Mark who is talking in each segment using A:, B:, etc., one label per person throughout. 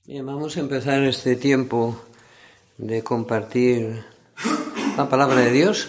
A: Bien, vamos a empezar este tiempo de compartir la palabra de Dios,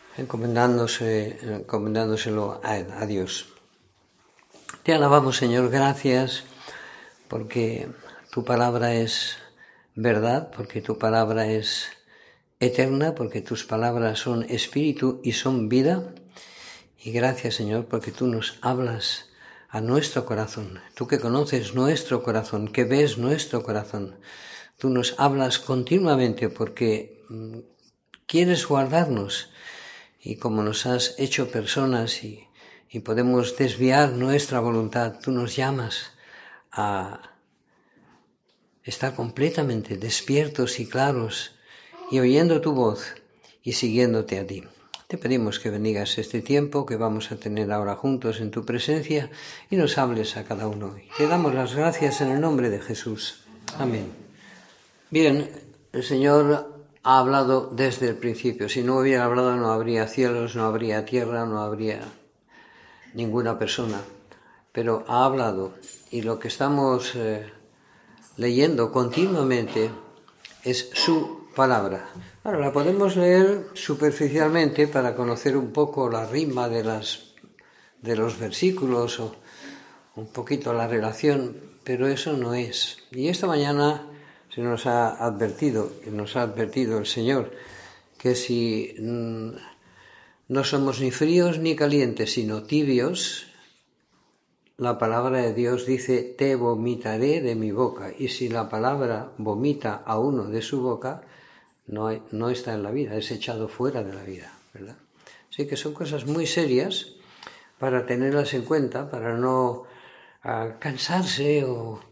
A: encomendándoselo a Dios. Te alabamos, Señor, gracias porque tu palabra es verdad, porque tu palabra es eterna, porque tus palabras son espíritu y son vida. Y gracias, Señor, porque tú nos hablas a nuestro corazón. Tú que conoces nuestro corazón, que ves nuestro corazón. Tú nos hablas continuamente porque quieres guardarnos. Y como nos has hecho personas y podemos desviar nuestra voluntad, tú nos llamas a estar completamente despiertos y claros y oyendo tu voz y siguiéndote a ti. Te pedimos que bendigas este tiempo que vamos a tener ahora juntos en tu presencia y nos hables a cada uno. Y te damos las gracias en el nombre de Jesús. Amén. Bien, el Señor ha hablado desde el principio. Si no hubiera hablado no habría cielos, no habría tierra, no habría ninguna persona. Pero ha hablado y lo que estamos leyendo continuamente es su palabra. Ahora, la podemos leer superficialmente para conocer un poco la rima de los versículos o un poquito la relación, pero eso no es. Y esta mañana se nos ha advertido el Señor, que si no somos ni fríos ni calientes, sino tibios, la palabra de Dios dice, te vomitaré de mi boca. Y si la palabra vomita a uno de su boca, no está en la vida, es echado fuera de la vida, ¿verdad? Así que son cosas muy serias para tenerlas en cuenta, para no cansarse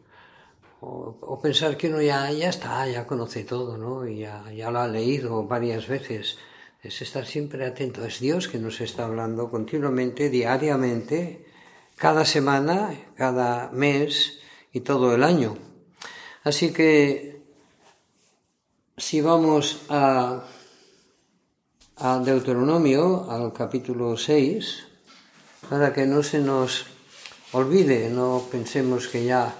A: o pensar que uno ya está, ya conoce todo, ¿no? Y ya lo ha leído varias veces. Es estar siempre atento. Es Dios que nos está hablando continuamente, diariamente, cada semana, cada mes y todo el año. Así que si vamos a Deuteronomio, al capítulo 6, para que no se nos olvide, no pensemos que ya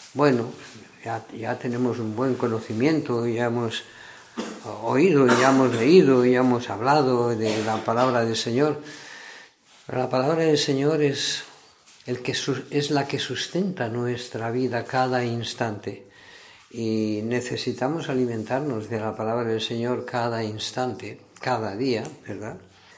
A: tenemos un buen conocimiento, ya hemos oído, ya hemos leído, ya hemos hablado de la palabra del Señor. Pero la palabra del Señor es la que sustenta nuestra vida cada instante. Y necesitamos alimentarnos de la palabra del Señor cada instante, cada día, ¿verdad?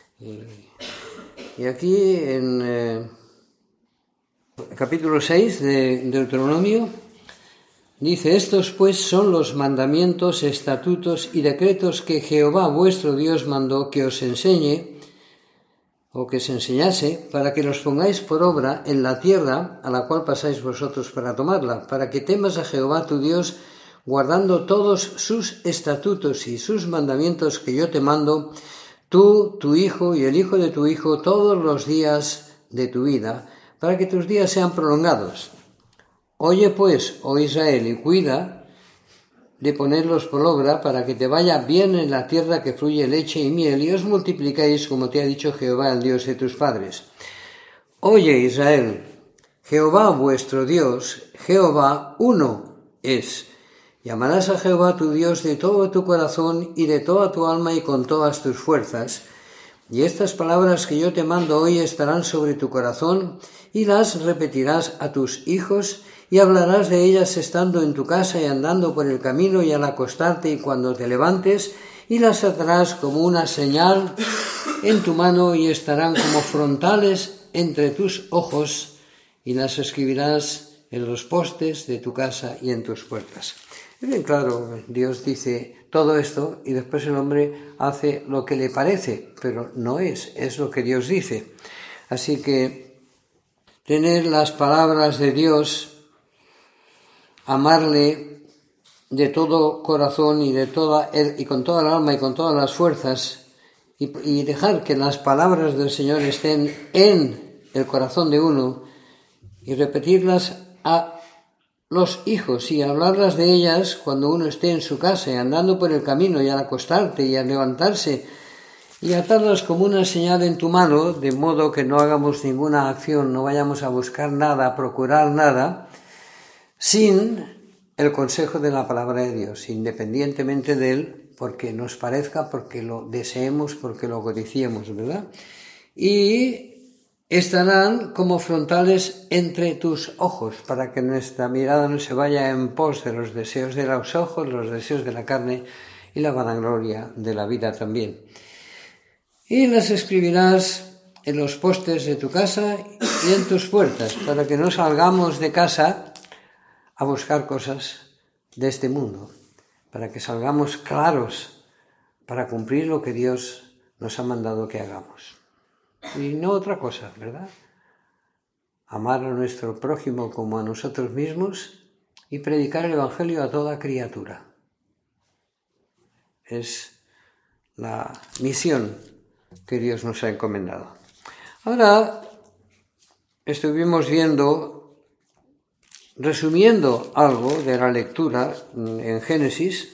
A: Y aquí en el capítulo 6 de Deuteronomio dice, estos pues son los mandamientos, estatutos y decretos que Jehová vuestro Dios mandó que os enseñe o que se enseñase, para que los pongáis por obra en la tierra a la cual pasáis vosotros para tomarla, para que temas a Jehová tu Dios, guardando todos sus estatutos y sus mandamientos que yo te mando, tú, tu hijo y el hijo de tu hijo, todos los días de tu vida, para que tus días sean prolongados. Oye pues, oh Israel, y cuida de ponerlos por obra para que te vaya bien en la tierra que fluye leche y miel y os multipliquéis como te ha dicho Jehová, el Dios de tus padres. Oye Israel, Jehová vuestro Dios, Jehová uno es. Llamarás a Jehová tu Dios de todo tu corazón y de toda tu alma y con todas tus fuerzas. Y estas palabras que yo te mando hoy estarán sobre tu corazón y las repetirás a tus hijos y hablarás de ellas estando en tu casa y andando por el camino y al acostarte y cuando te levantes, y las atarás como una señal en tu mano y estarán como frontales entre tus ojos y las escribirás en los postes de tu casa y en tus puertas. Es bien claro, Dios dice todo esto y después el hombre hace lo que le parece, pero no es lo que Dios dice. Así que tener las palabras de Dios, amarle de todo corazón y con toda el alma y con todas las fuerzas y dejar que las palabras del Señor estén en el corazón de uno y repetirlas a los hijos y hablarlas de ellas cuando uno esté en su casa y andando por el camino y al acostarte y al levantarse y atarlas como una señal en tu mano, de modo que no hagamos ninguna acción, no vayamos a buscar nada, a procurar nada, sin el consejo de la palabra de Dios, independientemente de él, porque nos parezca, porque lo deseemos, porque lo codiciemos, ¿verdad? Y estarán como frontales entre tus ojos, para que nuestra mirada no se vaya en pos de los deseos de los ojos, los deseos de la carne y la vanagloria de la vida también. Y las escribirás en los postes de tu casa y en tus puertas, para que no salgamos de casa a buscar cosas de este mundo, para que salgamos claros para cumplir lo que Dios nos ha mandado que hagamos. Y no otra cosa, ¿verdad? Amar a nuestro prójimo como a nosotros mismos y predicar el Evangelio a toda criatura. Es la misión que Dios nos ha encomendado. Ahora estuvimos resumiendo algo de la lectura en Génesis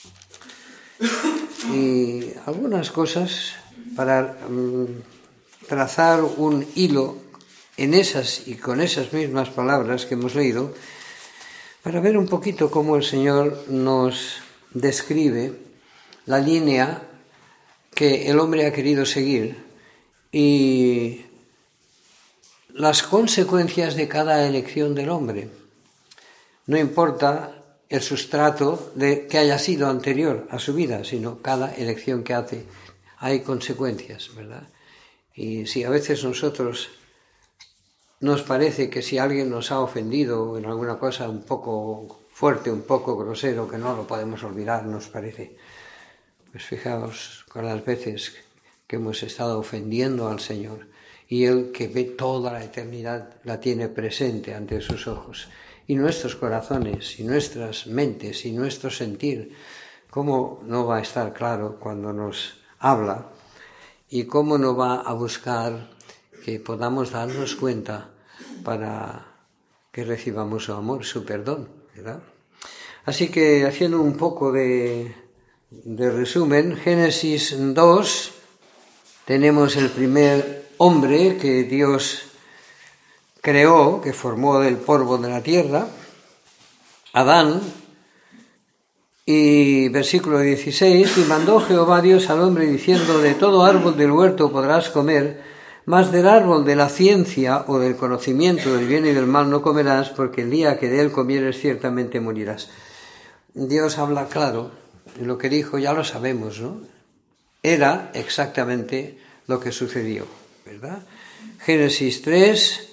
A: y algunas cosas para trazar un hilo en esas y con esas mismas palabras que hemos leído, para ver un poquito cómo el Señor nos describe la línea que el hombre ha querido seguir y las consecuencias de cada elección del hombre. No importa el sustrato que haya sido anterior a su vida, sino cada elección que hace hay consecuencias, ¿verdad? Y si a veces nosotros nos parece que si alguien nos ha ofendido en alguna cosa un poco fuerte, un poco grosero, que no lo podemos olvidar, nos parece. Pues fijaos con las veces que hemos estado ofendiendo al Señor y Él, que ve toda la eternidad, la tiene presente ante sus ojos. Y nuestros corazones, y nuestras mentes, y nuestro sentir, ¿cómo no va a estar claro cuando nos habla? Y cómo no va a buscar que podamos darnos cuenta para que recibamos su amor, su perdón, ¿verdad? Así que, haciendo un poco de resumen, Génesis 2, tenemos el primer hombre que Dios creó, que formó del polvo de la tierra, Adán, y versículo 16, y mandó Jehová Dios al hombre diciendo, de todo árbol del huerto podrás comer, mas del árbol de la ciencia o del conocimiento del bien y del mal no comerás, porque el día que de él comieres ciertamente morirás. Dios habla claro, y lo que dijo ya lo sabemos, ¿no? Era exactamente lo que sucedió, ¿verdad? Génesis 3,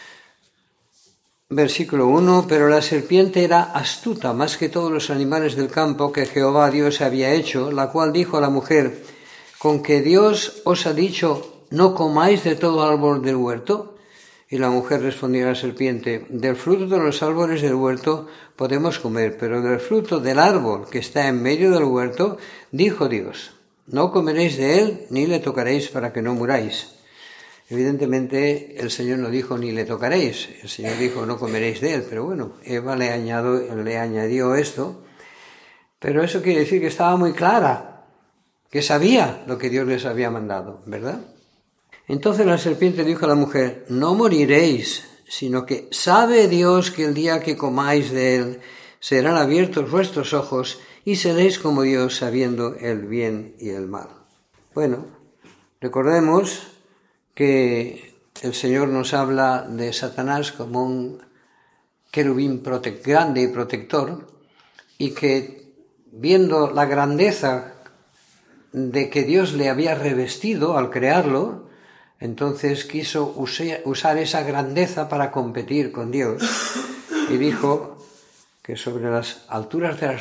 A: versículo 1, pero la serpiente era astuta más que todos los animales del campo que Jehová Dios había hecho, la cual dijo a la mujer, ¿con que Dios os ha dicho, no comáis de todo árbol del huerto? Y la mujer respondió a la serpiente, del fruto de los árboles del huerto podemos comer, pero del fruto del árbol que está en medio del huerto, dijo Dios, no comeréis de él, ni le tocaréis para que no muráis. Evidentemente el Señor no dijo ni le tocaréis, el Señor dijo no comeréis de él, pero bueno, Eva le añadió esto, pero eso quiere decir que estaba muy clara, que sabía lo que Dios les había mandado, ¿verdad? Entonces la serpiente dijo a la mujer, no moriréis, sino que sabe Dios que el día que comáis de él serán abiertos vuestros ojos y seréis como Dios sabiendo el bien y el mal. Bueno, recordemos que el Señor nos habla de Satanás como un querubín grande y protector, y que viendo la grandeza de que Dios le había revestido al crearlo, entonces quiso usar esa grandeza para competir con Dios y dijo que sobre las alturas de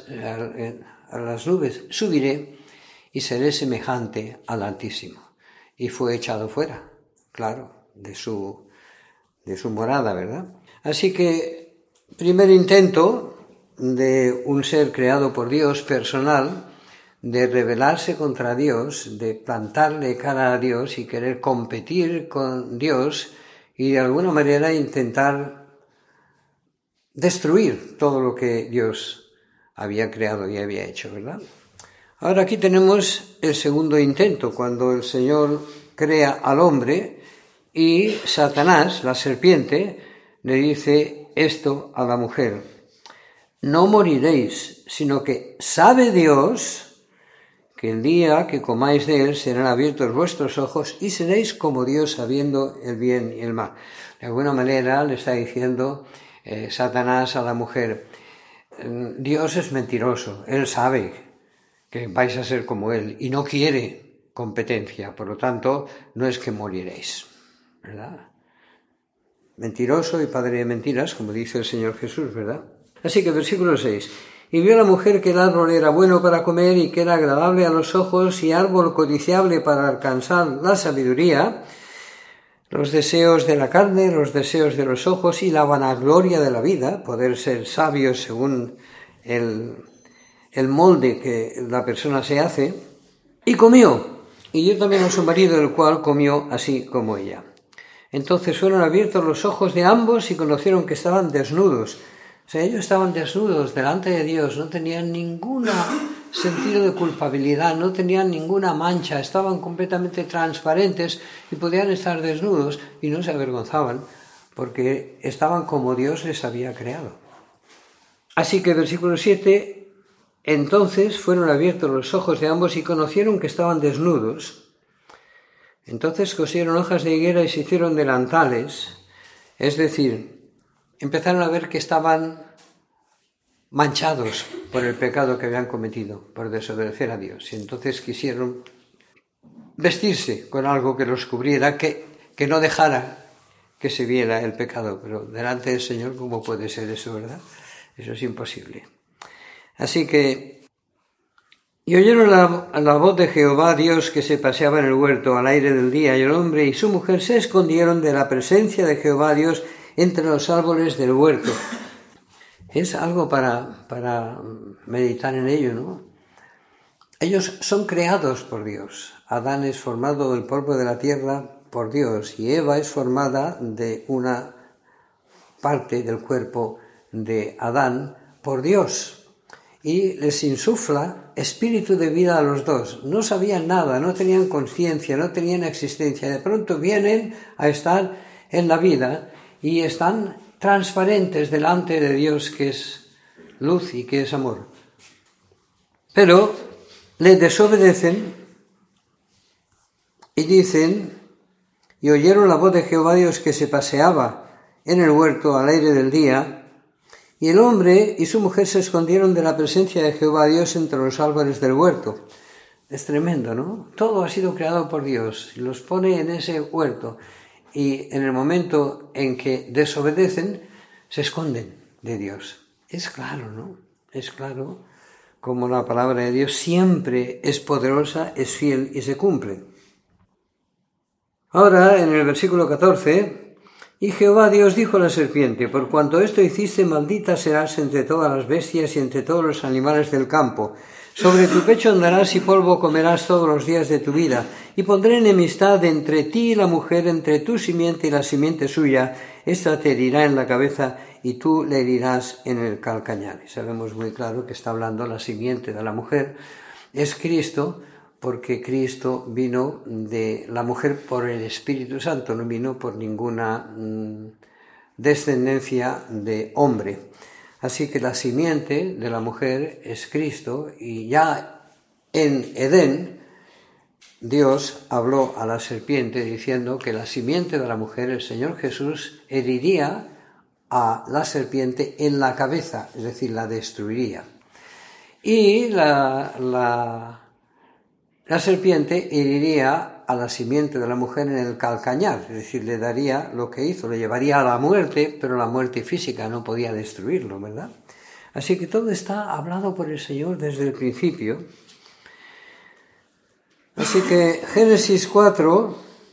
A: las nubes subiré y seré semejante al Altísimo. Y fue echado fuera, claro, de su morada, ¿verdad? Así que, primer intento de un ser creado por Dios, personal, de rebelarse contra Dios, de plantarle cara a Dios y querer competir con Dios y de alguna manera intentar destruir todo lo que Dios había creado y había hecho, ¿verdad? Ahora aquí tenemos el segundo intento, cuando el Señor crea al hombre y Satanás, la serpiente, le dice esto a la mujer. no moriréis, sino que sabe Dios que el día que comáis de él serán abiertos vuestros ojos y seréis como Dios sabiendo el bien y el mal. De alguna manera le está diciendo Satanás a la mujer, Dios es mentiroso, Él sabe que vais a ser como Él y no quiere competencia, por lo tanto no es que moriréis, ¿verdad? Mentiroso y padre de mentiras, como dice el Señor Jesús, ¿verdad? Así que versículo 6. Y vio la mujer que el árbol era bueno para comer y que era agradable a los ojos y árbol codiciable para alcanzar la sabiduría, los deseos de la carne, los deseos de los ojos y la vanagloria de la vida, poder ser sabios según el molde que la persona se hace, y comió, y dio también a su marido, el cual comió así como ella. Entonces fueron abiertos los ojos de ambos y conocieron que estaban desnudos. O sea, ellos estaban desnudos delante de Dios, no tenían ningún sentido de culpabilidad, no tenían ninguna mancha, estaban completamente transparentes y podían estar desnudos y no se avergonzaban porque estaban como Dios les había creado. Así que versículo 7, entonces fueron abiertos los ojos de ambos y conocieron que estaban desnudos. Entonces cosieron hojas de higuera y se hicieron delantales, es decir, empezaron a ver que estaban manchados por el pecado que habían cometido, por desobedecer a Dios. Y entonces quisieron vestirse con algo que los cubriera, que no dejara que se viera el pecado. Pero delante del Señor, ¿cómo puede ser eso, verdad? Eso es imposible. Así que, y oyeron la voz de Jehová Dios que se paseaba en el huerto al aire del día, y el hombre y su mujer se escondieron de la presencia de Jehová Dios entre los árboles del huerto. Es algo para meditar en ello, ¿no? Ellos son creados por Dios. Adán es formado del polvo de la tierra por Dios y Eva es formada de una parte del cuerpo de Adán por Dios. Y les insufla espíritu de vida a los dos. No sabían nada, no tenían conciencia, no tenían existencia. De pronto vienen a estar en la vida y están transparentes delante de Dios, que es luz y que es amor. Pero le desobedecen y dicen, y oyeron la voz de Jehová Dios que se paseaba en el huerto al aire del día, y el hombre y su mujer se escondieron de la presencia de Jehová Dios entre los árboles del huerto. Es tremendo, ¿no? Todo ha sido creado por Dios y los pone en ese huerto. Y en el momento en que desobedecen, se esconden de Dios. Es claro, ¿no? Es claro como la palabra de Dios siempre es poderosa, es fiel y se cumple. Ahora, en el versículo 14, y Jehová Dios dijo a la serpiente, por cuanto esto hiciste, maldita serás entre todas las bestias y entre todos los animales del campo. Sobre tu pecho andarás y polvo comerás todos los días de tu vida, y pondré enemistad entre ti y la mujer, entre tu simiente y la simiente suya. Esta te herirá en la cabeza y tú le herirás en el calcañar. Y sabemos muy claro que está hablando la simiente de la mujer. Es Cristo, porque Cristo vino de la mujer por el Espíritu Santo, no vino por ninguna descendencia de hombre. Así que la simiente de la mujer es Cristo, y ya en Edén Dios habló a la serpiente diciendo que la simiente de la mujer, el Señor Jesús, heriría a la serpiente en la cabeza, es decir, la destruiría. Y la serpiente heriría a la simiente de la mujer en el calcañar, es decir, le daría lo que hizo, le llevaría a la muerte, pero la muerte física no podía destruirlo, ¿verdad? Así que todo está hablado por el Señor desde el principio. Así que Génesis 4,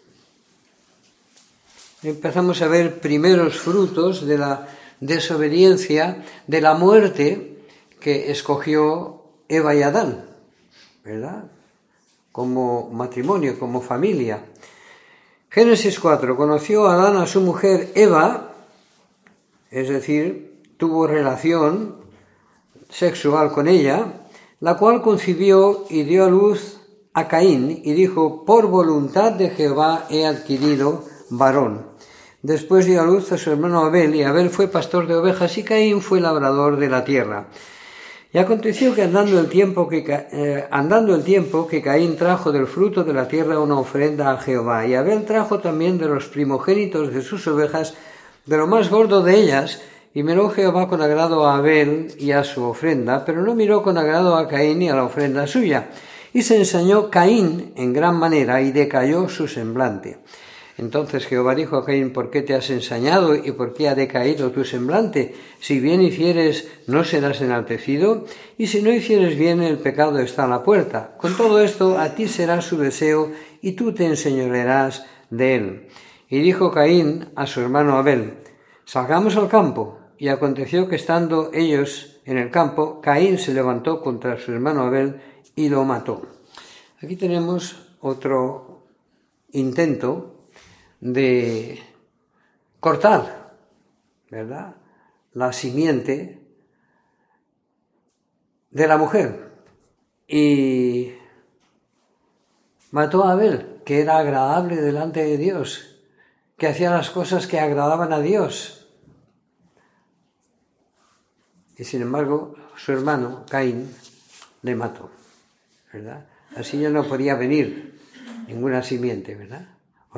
A: empezamos a ver primeros frutos de la desobediencia, de la muerte que escogió Eva y Adán, ¿verdad? Como matrimonio, como familia. Génesis 4, conoció Adán a su mujer Eva, es decir, tuvo relación sexual con ella, la cual concibió y dio a luz a Caín, y dijo, por voluntad de Jehová he adquirido varón. Después dio a luz a su hermano Abel, y Abel fue pastor de ovejas, y Caín fue labrador de la tierra. Y aconteció que andando el tiempo que Caín trajo del fruto de la tierra una ofrenda a Jehová, y Abel trajo también de los primogénitos de sus ovejas, de lo más gordo de ellas, y miró Jehová con agrado a Abel y a su ofrenda, pero no miró con agrado a Caín y a la ofrenda suya. Y se ensañó Caín en gran manera, y decayó su semblante. Entonces Jehová dijo a Caín: ¿por qué te has ensañado y por qué ha decaído tu semblante? Si bien hicieres, ¿no serás enaltecido? Y si no hicieres bien, el pecado está a la puerta. Con todo esto, a ti será su deseo, y tú te enseñorearás de él. Y dijo Caín a su hermano Abel: salgamos al campo. Y aconteció que estando ellos en el campo, Caín se levantó contra su hermano Abel y lo mató. Aquí tenemos otro intento de cortar, ¿verdad?, la simiente de la mujer. Y mató a Abel, que era agradable delante de Dios, que hacía las cosas que agradaban a Dios. Y sin embargo, su hermano Caín le mató, ¿verdad? Así ya no podía venir ninguna simiente, ¿verdad?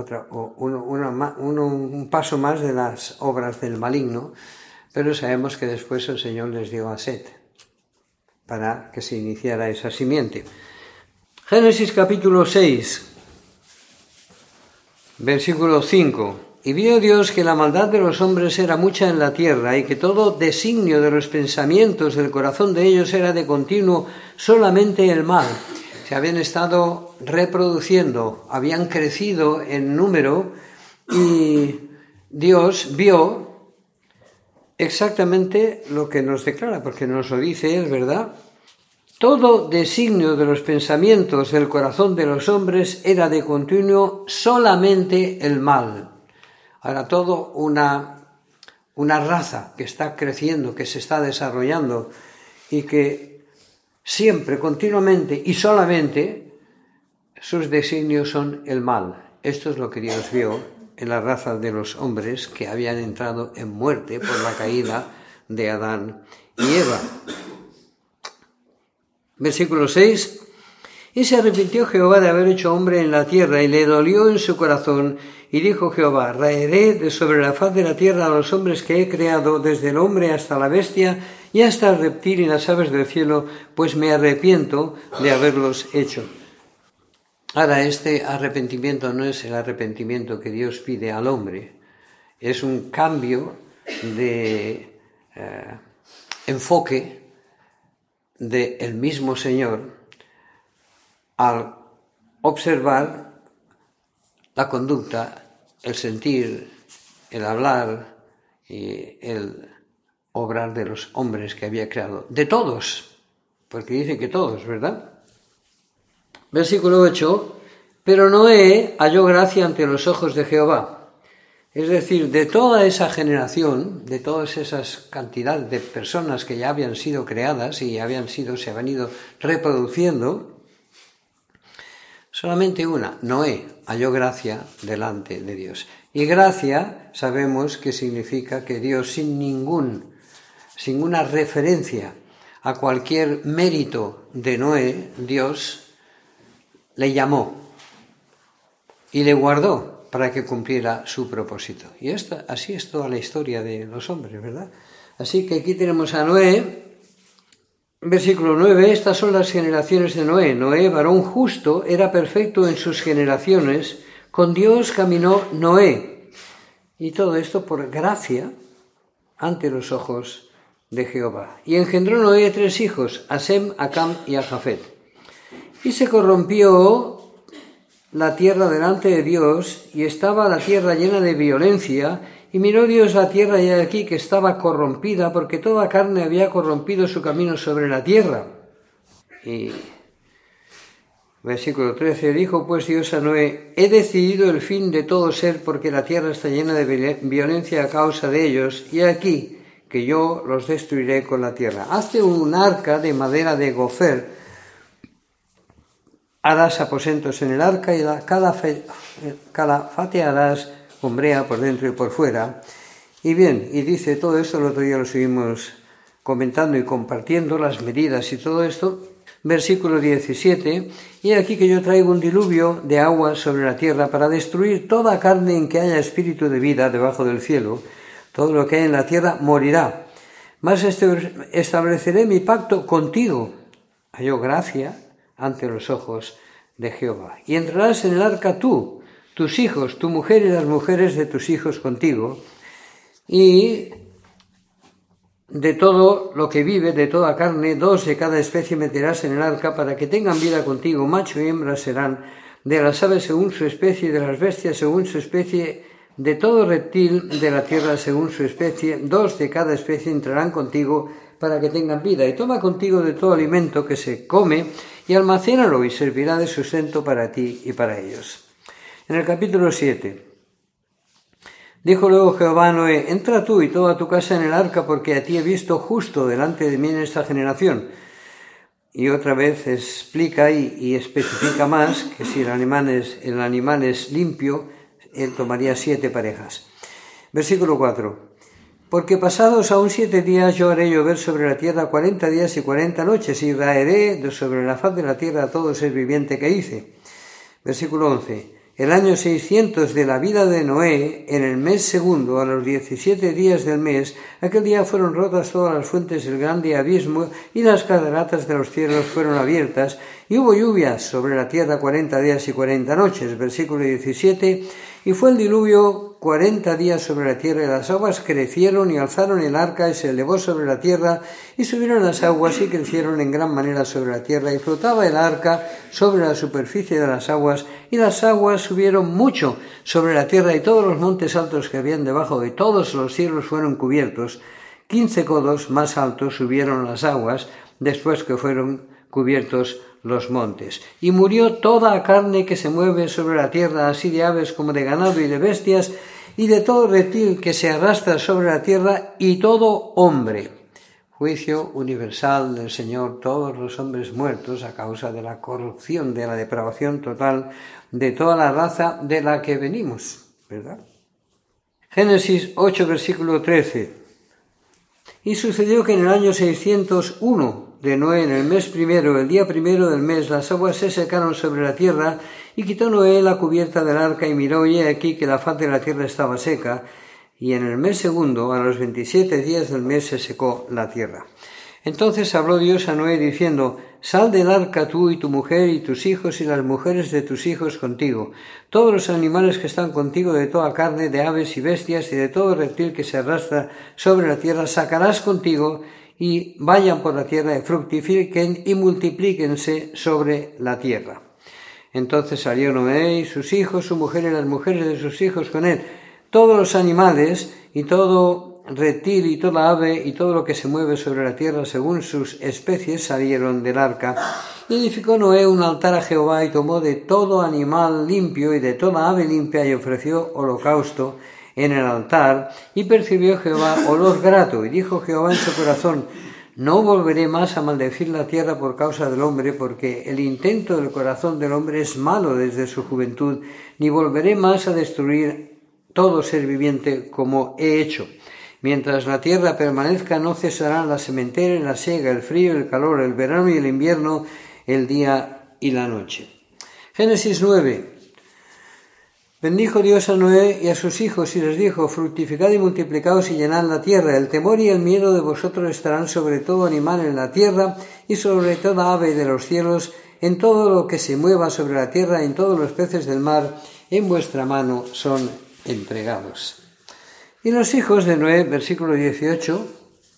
A: Un paso más de las obras del maligno, pero sabemos que después el Señor les dio a Set para que se iniciara esa simiente. Génesis capítulo 6, versículo 5. Y vio Dios que la maldad de los hombres era mucha en la tierra, y que todo designio de los pensamientos del corazón de ellos era de continuo solamente el mal. Se habían estado reproduciendo, habían crecido en número, y Dios vio exactamente lo que nos declara, porque nos lo dice Él, ¿verdad? Todo designio de los pensamientos del corazón de los hombres era de continuo solamente el mal. Ahora, todo una raza que está creciendo, que se está desarrollando, y que siempre, continuamente y solamente sus designios son el mal. Esto es lo que Dios vio en la raza de los hombres que habían entrado en muerte por la caída de Adán y Eva. Versículo 6. Y se arrepintió Jehová de haber hecho hombre en la tierra, y le dolió en su corazón, y dijo Jehová: raeré de sobre la faz de la tierra a los hombres que he creado, desde el hombre hasta la bestia, y hasta el reptil y las aves del cielo, pues me arrepiento de haberlos hecho. Ahora, este arrepentimiento no es el arrepentimiento que Dios pide al hombre, es un cambio de enfoque del mismo Señor al observar la conducta, el sentir, el hablar y el obrar de los hombres que había creado, de todos, porque dice que todos, ¿verdad? Versículo 8, pero Noé halló gracia ante los ojos de Jehová. Es decir, de toda esa generación, de todas esas cantidades de personas que ya habían sido creadas y se habían ido reproduciendo, solamente una, Noé, halló gracia delante de Dios. Y gracia sabemos que significa que Dios, sin ninguna referencia a cualquier mérito de Noé, Dios le llamó y le guardó para que cumpliera su propósito. Y así es toda la historia de los hombres, ¿verdad? Así que aquí tenemos a Noé. Versículo 9, estas son las generaciones de Noé. Noé, varón justo, era perfecto en sus generaciones. Con Dios caminó Noé. Y todo esto por gracia ante los ojos de Jehová. Y engendró Noé 3 hijos, a Sem, a Cam y a Jafet. Y se corrompió la tierra delante de Dios, y estaba la tierra llena de violencia. Y miró Dios la tierra, y aquí que estaba corrompida, porque toda carne había corrompido su camino sobre la tierra. Y versículo 13, dijo pues Dios a Noé: he decidido el fin de todo ser, porque la tierra está llena de violencia a causa de ellos, y aquí que yo los destruiré con la tierra. Hazte un arca de madera de gofer, harás aposentos en el arca, y la calafatearás hombrea por dentro y por fuera. Y bien, y dice todo esto, el otro día lo seguimos comentando y compartiendo, las medidas y todo esto. Versículo 17, y aquí que yo traigo un diluvio de agua sobre la tierra para destruir toda carne en que haya espíritu de vida debajo del cielo. Todo lo que hay en la tierra morirá. Mas estableceré mi pacto contigo. Halló gracia ante los ojos de Jehová. Y entrarás en el arca tú, tus hijos, tu mujer y las mujeres de tus hijos contigo. Y de todo lo que vive, de toda carne, 2 de cada especie meterás en el arca para que tengan vida contigo. Macho y hembra serán, de las aves según su especie, de las bestias según su especie, de todo reptil de la tierra según su especie. 2 de cada especie entrarán contigo para que tengan vida. Y toma contigo de todo alimento que se come y almacénalo, y servirá de sustento para ti y para ellos. En el capítulo 7. Dijo luego Jehová a Noé: entra tú y toda tu casa en el arca, porque a ti he visto justo delante de mí en esta generación. Y otra vez explica y especifica más que si el animal es limpio, él tomaría 7 parejas. Versículo 4. Porque pasados aún 7 días yo haré llover sobre la tierra 40 días y 40 noches, y raeré sobre la faz de la tierra a todo ser viviente que hice. Versículo 11. El año 600 de la vida de Noé, en el mes segundo, a los 17 días del mes, aquel día fueron rotas todas las fuentes del grande abismo, y las cataratas de los cielos fueron abiertas, y hubo lluvias sobre la tierra 40 días y 40 noches. Versículo 17. Y fue el diluvio 40 días sobre la tierra, y las aguas crecieron y alzaron el arca, y se elevó sobre la tierra, y subieron las aguas y crecieron en gran manera sobre la tierra, y flotaba el arca sobre la superficie de las aguas, y las aguas subieron mucho sobre la tierra, y todos los montes altos que habían debajo de todos los cielos fueron cubiertos. 15 codos más altos subieron las aguas después que fueron cubiertos los montes. Y murió toda carne que se mueve sobre la tierra, así de aves como de ganado y de bestias, y de todo reptil que se arrastra sobre la tierra, y todo hombre. Juicio universal del Señor, todos los hombres muertos a causa de la corrupción, de la depravación total de toda la raza de la que venimos, ¿verdad? Génesis 8, versículo 13. Y sucedió que en el año 601 de Noé, en el mes primero, el día primero del mes, las aguas se secaron sobre la tierra, y quitó Noé la cubierta del arca, y miró, y he aquí que la faz de la tierra estaba seca, y en el mes segundo, a los 27 días del mes, se secó la tierra. Entonces habló Dios a Noé diciendo: sal del arca tú y tu mujer y tus hijos y las mujeres de tus hijos contigo, todos los animales que están contigo, de toda carne, de aves y bestias, y de todo reptil que se arrastra sobre la tierra, sacarás contigo, y vayan por la tierra y fructifiquen y multiplíquense sobre la tierra. Entonces salió Noé y sus hijos, su mujer y las mujeres de sus hijos con él, todos los animales y todo reptil y toda ave y todo lo que se mueve sobre la tierra según sus especies salieron del arca. Y edificó Noé un altar a Jehová, y tomó de todo animal limpio y de toda ave limpia, y ofreció holocausto en el altar, y percibió Jehová olor grato, y dijo Jehová en su corazón: no volveré más a maldecir la tierra por causa del hombre, porque el intento del corazón del hombre es malo desde su juventud, ni volveré más a destruir todo ser viviente como he hecho. Mientras la tierra permanezca, no cesarán la sementera y la siega, el frío y el calor, el verano y el invierno, el día y la noche. Génesis 9. Bendijo Dios a Noé y a sus hijos, y les dijo: fructificad y multiplicaos y llenad la tierra. El temor y el miedo de vosotros estarán sobre todo animal en la tierra, y sobre toda ave de los cielos, en todo lo que se mueva sobre la tierra, en todos los peces del mar, en vuestra mano son entregados. Y los hijos de Noé, versículo 18,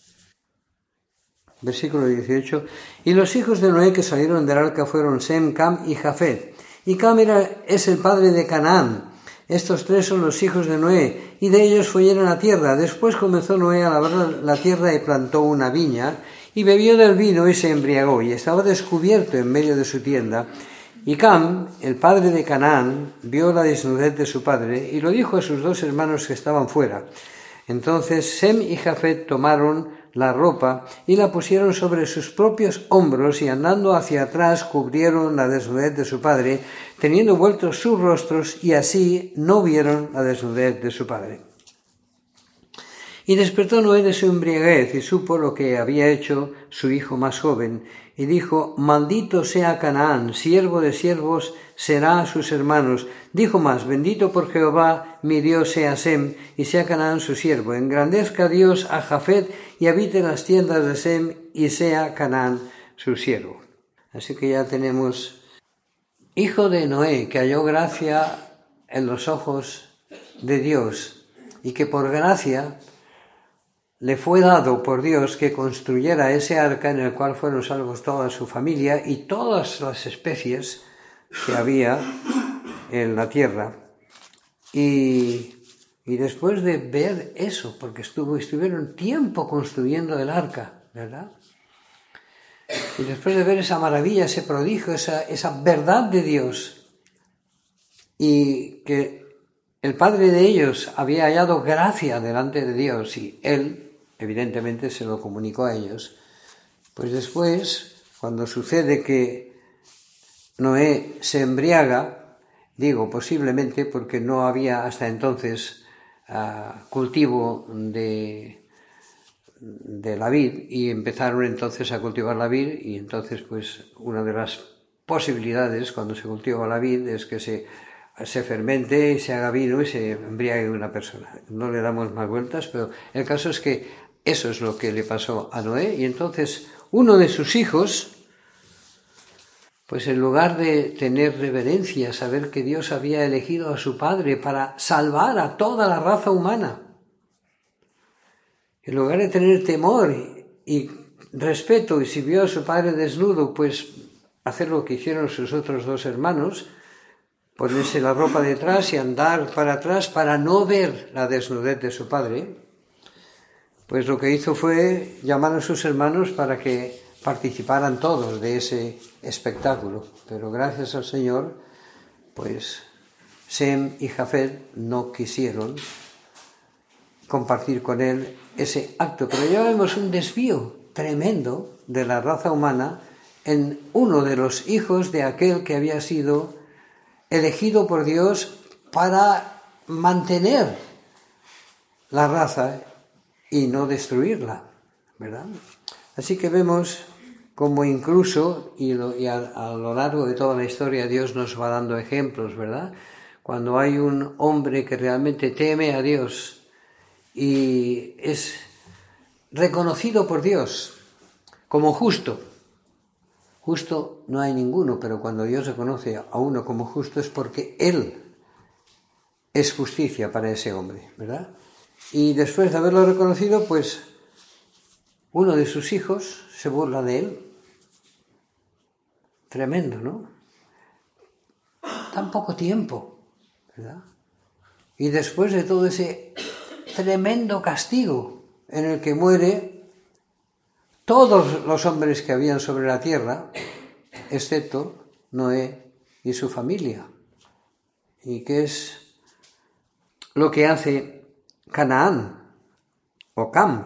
A: y los hijos de Noé que salieron del arca fueron Sem, Cam y Jafet. Y Cam es el padre de Canaán. Estos 3 son los hijos de Noé, y de ellos fueron a tierra. Después comenzó Noé a labrar la tierra y plantó una viña, y bebió del vino y se embriagó, y estaba descubierto en medio de su tienda. Y Cam, el padre de Canaán, vio la desnudez de su padre, y lo dijo a sus 2 hermanos que estaban fuera. Entonces Sem y Jafet tomaron la ropa y la pusieron sobre sus propios hombros y andando hacia atrás cubrieron la desnudez de su padre, teniendo vueltos sus rostros y así no vieron la desnudez de su padre. Y despertó Noé de su embriaguez y supo lo que había hecho su hijo más joven y dijo: maldito sea Canaán, siervo de siervos será a sus hermanos. Dijo más: bendito por Jehová mi Dios sea Sem y sea Canaán su siervo. Engrandezca Dios a Jafet y habite en las tiendas de Sem y sea Canaán su siervo. Así que ya tenemos hijo de Noé que halló gracia en los ojos de Dios y que por gracia le fue dado por Dios que construyera ese arca en el cual fueron salvos toda su familia y todas las especies que había en la tierra. Y después de ver eso, porque estuvieron tiempo construyendo el arca, ¿verdad? Y después de ver esa maravilla, ese prodigio, esa verdad de Dios, y que el padre de ellos había hallado gracia delante de Dios y él evidentemente se lo comunicó a ellos, pues después, cuando sucede que Noé se embriaga, digo posiblemente porque no había hasta entonces cultivo de la vid y empezaron entonces a cultivar la vid y entonces pues una de las posibilidades cuando se cultiva la vid es que se fermente y se haga vino y se embriague una persona. No le damos más vueltas, pero el caso es que eso es lo que le pasó a Noé y entonces uno de sus hijos, pues en lugar de tener reverencia, saber que Dios había elegido a su padre para salvar a toda la raza humana, en lugar de tener temor y respeto y si vio a su padre desnudo, pues hacer lo que hicieron sus otros dos hermanos, ponerse la ropa detrás y andar para atrás para no ver la desnudez de su padre, pues lo que hizo fue llamar a sus hermanos para que participaran todos de ese espectáculo. Pero gracias al Señor, pues Sem y Jafet no quisieron compartir con él ese acto. Pero ya vemos un desvío tremendo de la raza humana en uno de los hijos de aquel que había sido elegido por Dios para mantener la raza y no destruirla, ¿verdad? Así que vemos como incluso, y a lo largo de toda la historia Dios nos va dando ejemplos, ¿verdad? Cuando hay un hombre que realmente teme a Dios y es reconocido por Dios como justo. Justo no hay ninguno, pero cuando Dios reconoce a uno como justo es porque Él es justicia para ese hombre, ¿verdad? Y después de haberlo reconocido, pues uno de sus hijos se burla de él. Tremendo, ¿no? Tan poco tiempo, ¿verdad? Y después de todo ese tremendo castigo en el que muere todos los hombres que habían sobre la tierra, excepto Noé y su familia. ¿Y qué es lo que hace Canaán o Cam?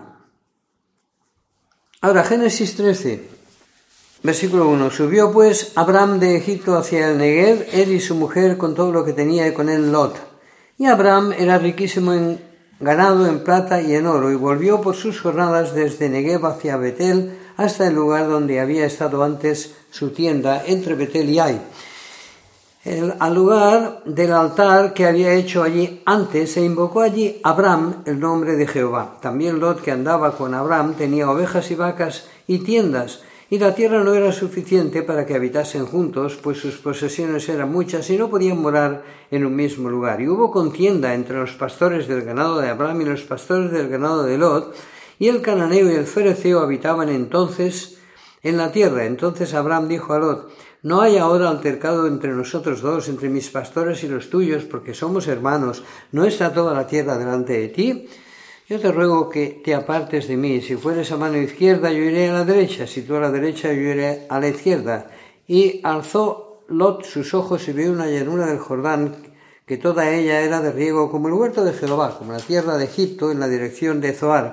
A: Ahora, Génesis 13, versículo 1. Subió pues Abraham de Egipto hacia el Negev, él y su mujer con todo lo que tenía y con él Lot. Y Abraham era riquísimo en ganado, en plata y en oro, y volvió por sus jornadas desde Negev hacia Betel hasta el lugar donde había estado antes su tienda, entre Betel y Ai. Al lugar del altar que había hecho allí antes, se invocó allí Abraham el nombre de Jehová. También Lot, que andaba con Abraham, tenía ovejas y vacas y tiendas, y la tierra no era suficiente para que habitasen juntos, pues sus posesiones eran muchas y no podían morar en un mismo lugar. Y hubo contienda entre los pastores del ganado de Abraham y los pastores del ganado de Lot, y el cananeo y el fereceo habitaban entonces en la tierra. Entonces Abraham dijo a Lot: no hay ahora altercado entre nosotros dos, entre mis pastores y los tuyos, porque somos hermanos. ¿No está toda la tierra delante de ti? Yo te ruego que te apartes de mí. Si fueres a mano izquierda, yo iré a la derecha. Si tú a la derecha, yo iré a la izquierda. Y alzó Lot sus ojos y vio una llanura del Jordán, que toda ella era de riego, como el huerto de Jehová, como la tierra de Egipto, en la dirección de Zoar.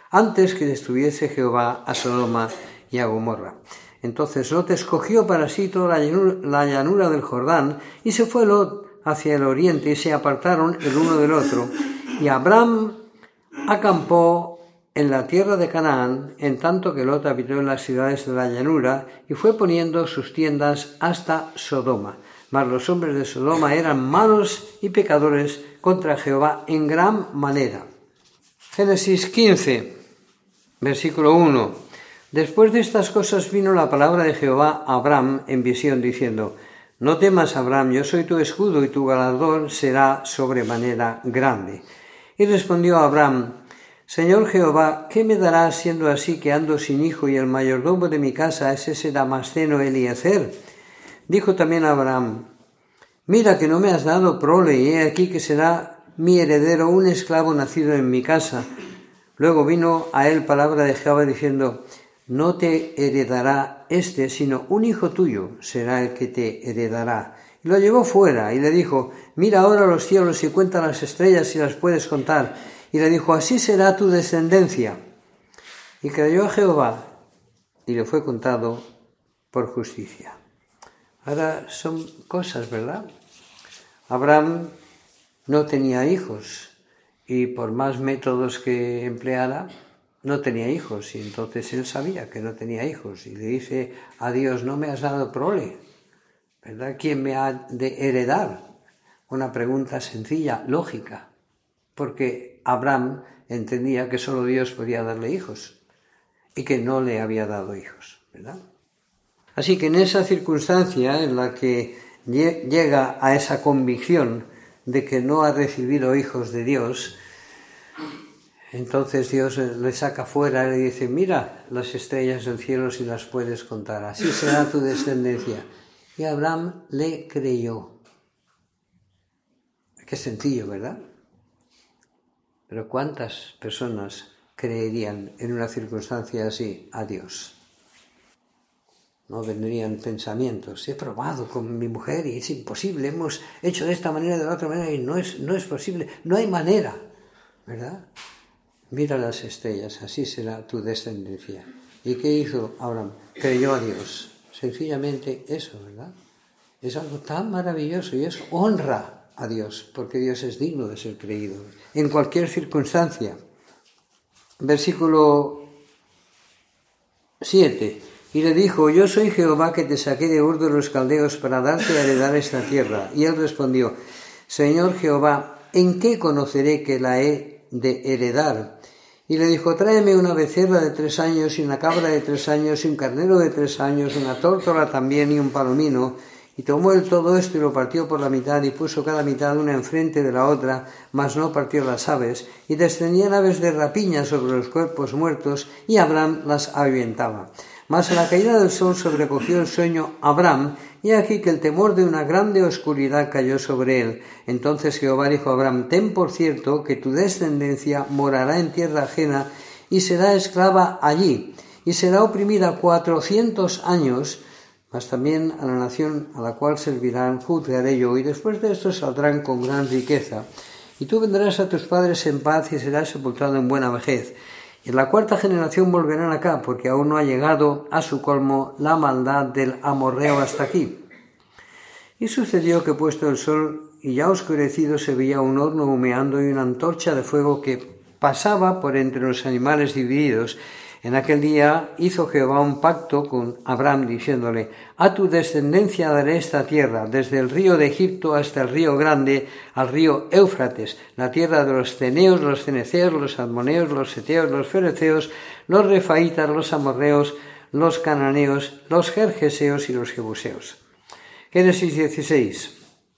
A: antes que destruyese Jehová a Sodoma y a Gomorra. Entonces Lot escogió para sí toda la llanura del Jordán, y se fue Lot hacia el oriente, y se apartaron el uno del otro. Y Abram acampó en la tierra de Canaán, en tanto que Lot habitó en las ciudades de la llanura, y fue poniendo sus tiendas hasta Sodoma. Mas los hombres de Sodoma eran malos y pecadores contra Jehová en gran manera. Génesis 15, versículo 1. Después de estas cosas vino la palabra de Jehová a Abram en visión, diciendo: No temas, Abram, yo soy tu escudo, y tu galardón será sobremanera grande. Y respondió Abram: Señor Jehová, ¿qué me darás siendo así que ando sin hijo, y el mayordomo de mi casa es ese Damasceno Eliezer? Dijo también Abram: Mira que no me has dado prole, y he aquí que será mi heredero un esclavo nacido en mi casa. Luego vino a él palabra de Jehová diciendo: No te heredará sino un hijo tuyo será el que te heredará. Y lo llevó fuera y le dijo: Mira ahora los cielos y cuenta las estrellas si las puedes contar. Y le dijo: Así será tu descendencia. Y creyó a Jehová y le fue contado por justicia. Ahora son cosas, ¿verdad? Abraham no tenía hijos, y por más métodos que empleara, no tenía hijos, y entonces él sabía que no tenía hijos, y le dice a Dios: no me has dado prole, ¿verdad? ¿Quién me ha de heredar? Una pregunta sencilla, lógica, porque Abraham entendía que solo Dios podía darle hijos, y que no le había dado hijos, ¿verdad? Así que en esa circunstancia en la que llega a esa convicción de que no ha recibido hijos de Dios, entonces Dios le saca fuera y le dice: mira las estrellas del cielo si las puedes contar, así será tu descendencia. Y Abraham le creyó. Qué sencillo, ¿verdad? Pero ¿cuántas personas creerían en una circunstancia así a Dios? No vendrían pensamientos: he probado con mi mujer y es imposible, hemos hecho de esta manera, de la otra manera, y no es posible, no hay manera, ¿verdad? Mira las estrellas, así será tu descendencia. ¿Y qué hizo Abraham? Creyó a Dios. Sencillamente eso, ¿verdad? Es algo tan maravilloso y eso honra a Dios, porque Dios es digno de ser creído en cualquier circunstancia. Versículo 7. Y le dijo: yo soy Jehová que te saqué de Ur de los Caldeos para darte a heredar esta tierra. Y él respondió: Señor Jehová, ¿en qué conoceré que la he de heredar? Y le dijo: tráeme una becerra de 3 años, y una cabra de 3 años, y un carnero de 3 años, una tórtola también, y un palomino. Y tomó él todo esto y lo partió por la mitad, y puso cada mitad una enfrente de la otra, mas no partió las aves. Y descendían aves de rapiña sobre los cuerpos muertos, y Abraham las ahuyentaba. Mas a la caída del sol sobrecogió el sueño Abraham, y aquí que el temor de una grande oscuridad cayó sobre él. Entonces Jehová dijo a Abraham: ten por cierto que tu descendencia morará en tierra ajena, y será esclava allí, y será oprimida 400 años, mas también a la nación a la cual servirán juzgaré yo, y después de esto saldrán con gran riqueza. Y tú vendrás a tus padres en paz, y serás sepultado en buena vejez. Y en la 4ª generación volverán acá, porque aún no ha llegado a su colmo la maldad del amorreo hasta aquí. Y sucedió que puesto el sol y ya oscurecido, se veía un horno humeando y una antorcha de fuego que pasaba por entre los animales divididos. En aquel día hizo Jehová un pacto con Abraham, diciéndole: a tu descendencia daré esta tierra, desde el río de Egipto hasta el río grande, al río Éufrates, la tierra de los ceneos, los ceneceos, los admoneos, los seteos, los fereceos, los refaitas, los amorreos, los cananeos, los gergeseos y los jebuseos. Génesis 16.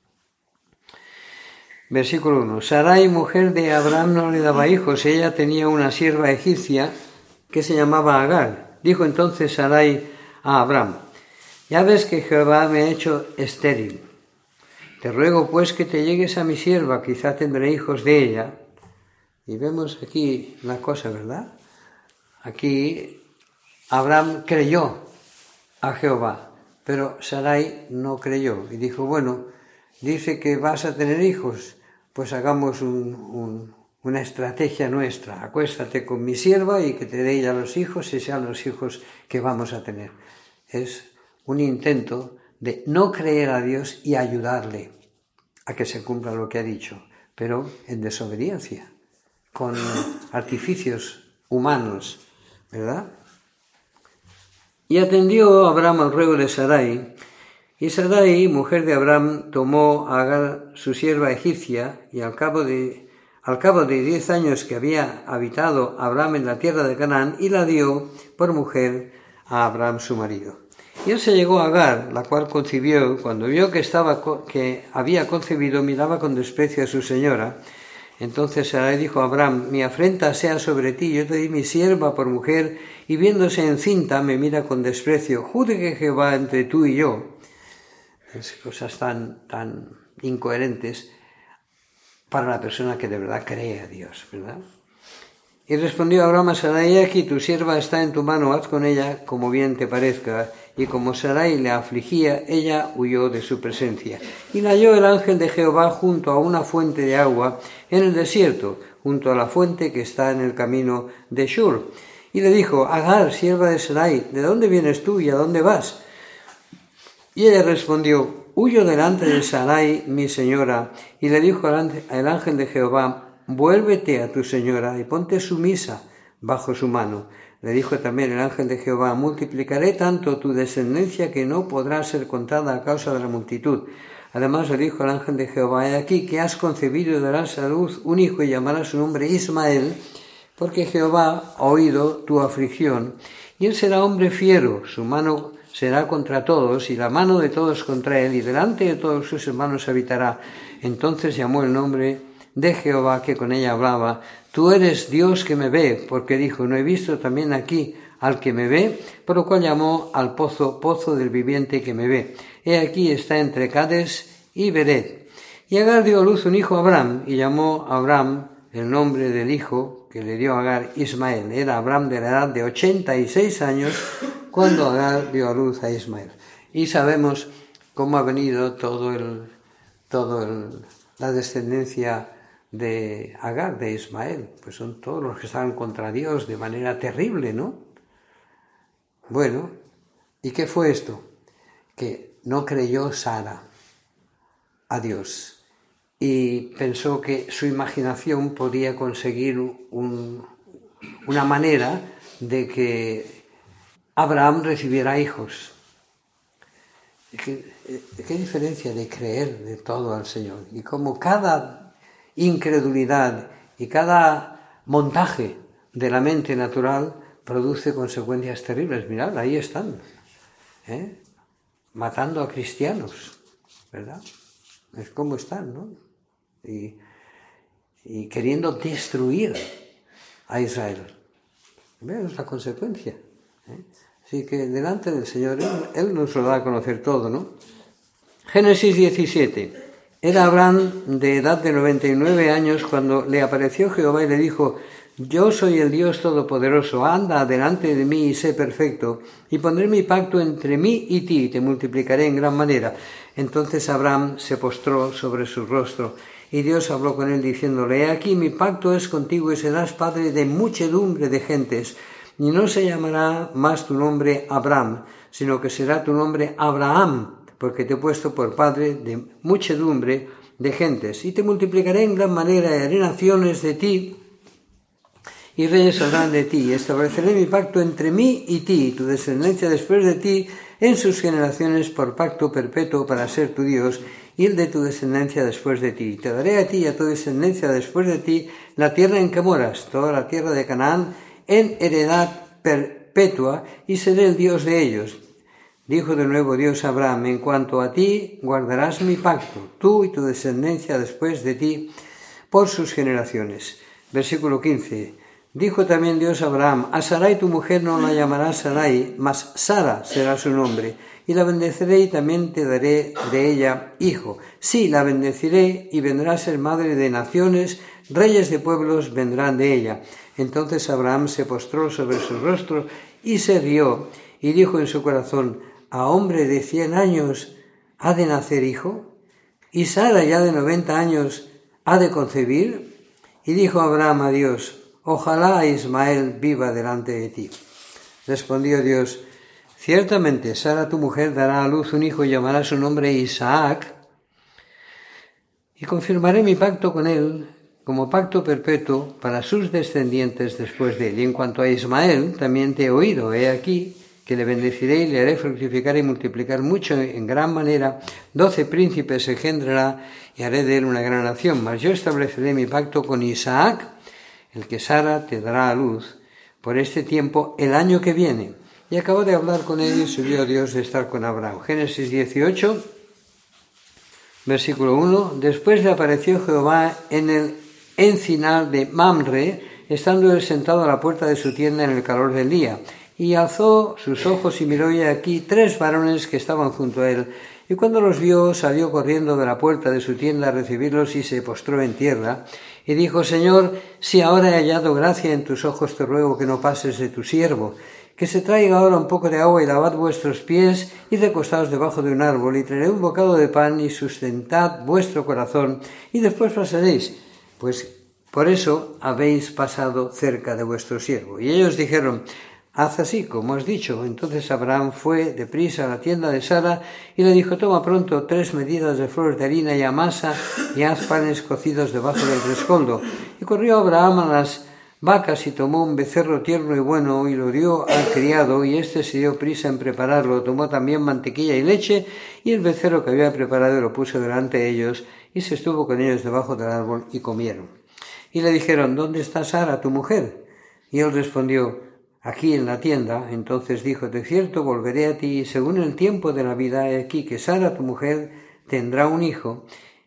A: Versículo 1. Sarai, mujer de Abraham, no le daba hijos. Ella tenía una sierva egipcia que se llamaba Agar. Dijo entonces Sarai a Abraham: ya ves que Jehová me ha hecho estéril. Te ruego pues que te llegues a mi sierva, quizá tendré hijos de ella. Y vemos aquí la cosa, ¿verdad? Aquí Abraham creyó a Jehová, pero Sarai no creyó. Y dijo: bueno, dice que vas a tener hijos, pues hagamos un una estrategia nuestra. Acuéstate con mi sierva y que te dé ella los hijos y sean los hijos que vamos a tener. Es un intento de no creer a Dios y ayudarle a que se cumpla lo que ha dicho, pero en desobediencia, con artificios humanos, ¿verdad? Y atendió Abraham al ruego de Sarai, y Sarai, mujer de Abraham, tomó a Agar, su sierva egipcia, y al cabo de 10 años que había habitado Abraham en la tierra de Canaán, y la dio por mujer a Abraham su marido. Y él se llegó a Agar, la cual concibió. Cuando vio que había concebido, miraba con desprecio a su señora. Entonces Sarai dijo a Abraham: mi afrenta sea sobre ti, yo te di mi sierva por mujer, y viéndose encinta me mira con desprecio. Juzgue Jehová entre tú y yo. Es cosas tan incoherentes para la persona que de verdad cree a Dios, ¿verdad? Y respondió Abraham a Sarai: aquí tu sierva está en tu mano, haz con ella como bien te parezca. Y como Sarai le afligía, ella huyó de su presencia. Y la halló el ángel de Jehová junto a una fuente de agua en el desierto, junto a la fuente que está en el camino de Shur. Y le dijo: Agar, sierva de Sarai, ¿de dónde vienes tú y a dónde vas? Y ella respondió: huyo delante de Sarai, mi señora. Y le dijo el ángel de Jehová: vuélvete a tu señora y ponte sumisa bajo su mano. Le dijo también el ángel de Jehová: multiplicaré tanto tu descendencia que no podrá ser contada a causa de la multitud. Además le dijo el ángel de Jehová: he aquí que has concebido y darás a luz un hijo y llamarás su nombre Ismael, porque Jehová ha oído tu aflicción. Y él será hombre fiero, su mano será contra todos, y la mano de todos contra él, y delante de todos sus hermanos habitará. Entonces llamó el nombre de Jehová que con ella hablaba: tú eres Dios que me ve, porque dijo: no he visto también aquí al que me ve, por lo cual llamó al pozo, pozo del viviente que me ve. He aquí está entre Cades y Bered. Y Agar dio a luz un hijo a Abraham, y llamó a Abraham el nombre del hijo que le dio a Agar Ismael. Era Abraham de la edad de 86 años cuando Agar dio a luz a Ismael. Y sabemos cómo ha venido la descendencia de Agar, de Ismael. Pues son todos los que estaban contra Dios de manera terrible, ¿no? Bueno, ¿y qué fue esto? Que no creyó Sara a Dios y pensó que su imaginación podía conseguir una manera de que Abraham recibiera hijos. ¿Qué diferencia de creer de todo al Señor? Y como cada incredulidad y cada montaje de la mente natural produce consecuencias terribles. Mirad, ahí están, matando a cristianos, ¿verdad? Es como están, ¿no? Y queriendo destruir a Israel. Es la consecuencia. Así que delante del Señor, Él nos lo da a conocer todo, ¿no? Génesis 17. Era Abraham de edad de 99 años cuando le apareció Jehová y le dijo: yo soy el Dios Todopoderoso, anda delante de mí y sé perfecto, y pondré mi pacto entre mí y ti, y te multiplicaré en gran manera. Entonces Abraham se postró sobre su rostro, y Dios habló con él diciéndole: he aquí mi pacto es contigo, y serás padre de muchedumbre de gentes, y no se llamará más tu nombre Abraham, sino que será tu nombre Abraham, porque te he puesto por padre de muchedumbre de gentes, y te multiplicaré en gran manera, y haré naciones de ti, y reyes saldrán de ti, y estableceré mi pacto entre mí y ti, y tu descendencia después de ti, en sus generaciones, por pacto perpetuo para ser tu Dios, y el de tu descendencia después de ti. Te daré a ti y a tu descendencia después de ti la tierra en que moras, toda la tierra de Canaán, en heredad perpetua, y seré el Dios de ellos. Dijo de nuevo Dios a Abraham: en cuanto a ti, guardarás mi pacto, tú y tu descendencia después de ti, por sus generaciones. Versículo 15. Dijo también Dios a Abraham: a Sarai tu mujer no la llamarás Sarai, mas Sara será su nombre, y la bendeciré y también te daré de ella hijo. Sí, la bendeciré y vendrá a ser madre de naciones, reyes de pueblos vendrán de ella. Entonces Abraham se postró sobre su rostro y se rió, y dijo en su corazón: ¿a hombre de 100 años ha de nacer hijo? ¿Y Sara ya de 90 años ha de concebir? Y dijo Abraham a Dios: ojalá Ismael viva delante de ti. Respondió Dios: ciertamente Sara tu mujer dará a luz un hijo y llamará su nombre Isaac, y confirmaré mi pacto con él como pacto perpetuo para sus descendientes después de él. Y en cuanto a Ismael, también te he oído, he aquí, que le bendeciré y le haré fructificar y multiplicar mucho en gran manera. 12 príncipes engendrará y haré de él una gran nación. Mas yo estableceré mi pacto con Isaac, el que Sara te dará a luz, por este tiempo el año que viene. Y acabó de hablar con él y subió Dios de estar con Abraham. Génesis 18, versículo 1. Después le apareció Jehová en el encinal de Mamre, estando él sentado a la puerta de su tienda en el calor del día. Y alzó sus ojos y miró, y aquí 3 varones que estaban junto a él. Y cuando los vio, salió corriendo de la puerta de su tienda a recibirlos y se postró en tierra. Y dijo: Señor, si ahora he hallado gracia en tus ojos, te ruego que no pases de tu siervo. Que se traiga ahora un poco de agua y lavad vuestros pies y recostaos debajo de un árbol, y traeré un bocado de pan y sustentad vuestro corazón, y después pasaréis, pues por eso habéis pasado cerca de vuestro siervo. Y ellos dijeron: haz así como has dicho. Entonces Abraham fue deprisa a la tienda de Sara y le dijo: toma pronto 3 medidas de flor de harina y amasa y haz panes cocidos debajo del rescoldo. Y corrió Abraham a las vacas y tomó un becerro tierno y bueno y lo dio al criado, y éste se dio prisa en prepararlo. Tomó también mantequilla y leche y el becerro que había preparado lo puso delante de ellos, y se estuvo con ellos debajo del árbol y comieron. Y le dijeron: ¿dónde está Sara tu mujer? Y él respondió: aquí en la tienda. Entonces dijo: de cierto volveré a ti, y según el tiempo de la vida, he aquí que Sara tu mujer tendrá un hijo.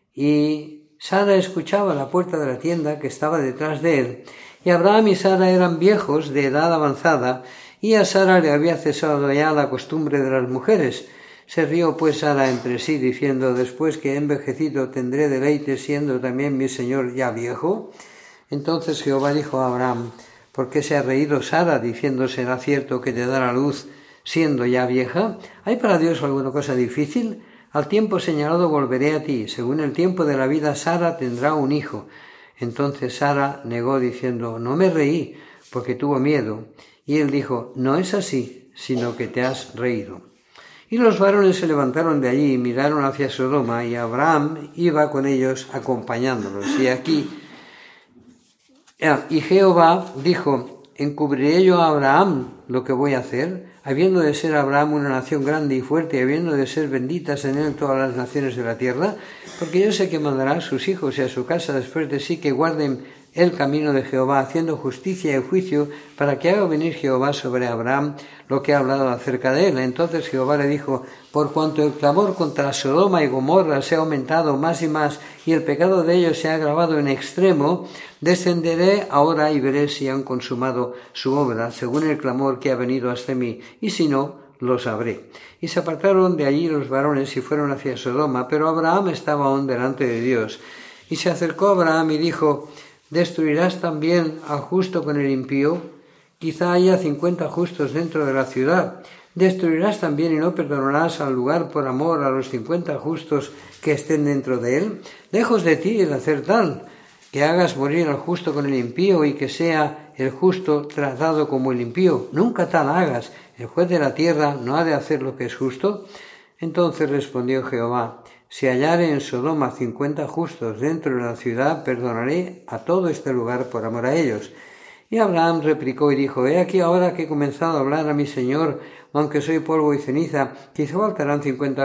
A: Y Sara escuchaba a la puerta de la tienda que estaba detrás de él. Y Abraham y Sara eran viejos de edad avanzada, y a Sara le había cesado ya la costumbre de las mujeres. Se rió pues Sara entre sí, diciendo: después que he envejecido tendré deleite, siendo también mi señor ya viejo. Entonces Jehová dijo a Abraham: ¿por qué se ha reído Sara, diciendo: será cierto que te dará luz siendo ya vieja? ¿Hay para Dios alguna cosa difícil? Al tiempo señalado volveré a ti, según el tiempo de la vida Sara tendrá un hijo. Entonces Sara negó diciendo: no me reí, porque tuvo miedo. Y él dijo: no es así, sino que te has reído. Y los varones se levantaron de allí y miraron hacia Sodoma, y Abraham iba con ellos acompañándolos. Y Jehová dijo: ¿encubriré yo a Abraham lo que voy a hacer? Habiendo de ser Abraham una nación grande y fuerte, y habiendo de ser benditas en él todas las naciones de la tierra, porque yo sé que mandará a sus hijos y a su casa después de sí que guarden el camino de Jehová, haciendo justicia y juicio, para que haga venir Jehová sobre Abraham lo que ha hablado acerca de él. Entonces Jehová le dijo: por cuanto el clamor contra Sodoma y Gomorra se ha aumentado más y más, y el pecado de ellos se ha agravado en extremo, descenderé ahora y veré si han consumado su obra, según el clamor que ha venido hasta mí, y si no, lo sabré. Y se apartaron de allí los varones y fueron hacia Sodoma, pero Abraham estaba aún delante de Dios. Y se acercó Abraham y dijo: ¿destruirás también al justo con el impío? Quizá haya 50 justos dentro de la ciudad. ¿Destruirás también y no perdonarás al lugar por amor a los 50 justos que estén dentro de él? Lejos de ti el hacer tal, que hagas morir al justo con el impío y que sea el justo tratado como el impío. Nunca tal hagas. ¿El juez de la tierra no ha de hacer lo que es justo? Entonces respondió Jehová: si hallare en Sodoma 50 justos dentro de la ciudad, perdonaré a todo este lugar por amor a ellos. Y Abraham replicó y dijo: he aquí ahora que he comenzado a hablar a mi señor, aunque soy polvo y ceniza, quizá faltarán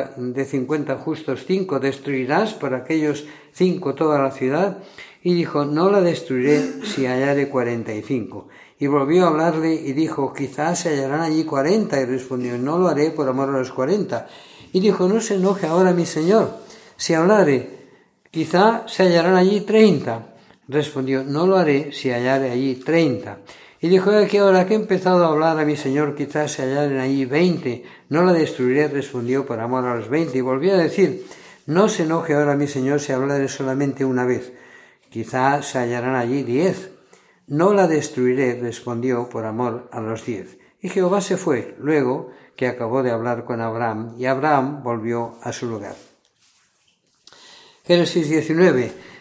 A: 50 justos 5, ¿destruirás por aquellos 5 toda la ciudad? Y dijo: no la destruiré si hallare 45. Y volvió a hablarle y dijo: quizás se hallarán allí 40. Y respondió: no lo haré por amor a los 40. Y dijo: no se enoje ahora mi señor, si hablare, quizá se hallarán allí 30. Respondió: no lo haré si hallare allí 30. Y dijo: aquí ahora que he empezado a hablar a mi señor, quizás se hallaren allí 20. No la destruiré, respondió, por amor a los 20. Y volvió a decir: no se enoje ahora mi señor si hablare solamente una vez. Quizá se hallarán allí 10. No la destruiré, respondió, por amor a los 10. Y Jehová se fue, luego que acabó de hablar con Abraham, y Abraham volvió a su lugar. Génesis 19.